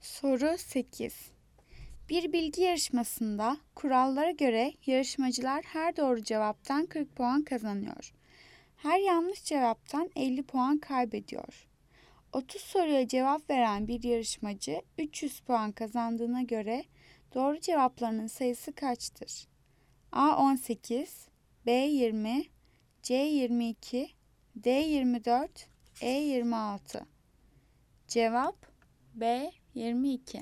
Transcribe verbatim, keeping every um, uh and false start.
Soru sekiz. Bir bilgi yarışmasında kurallara göre yarışmacılar her doğru cevaptan kırk puan kazanıyor. Her yanlış cevaptan elli puan kaybediyor. otuz soruya cevap veren bir yarışmacı üç yüz puan kazandığına göre doğru cevaplarının sayısı kaçtır? A on sekiz, B yirmi, C yirmi iki, D yirmi dört, E yirmi altı. Cevap B yirmi iki.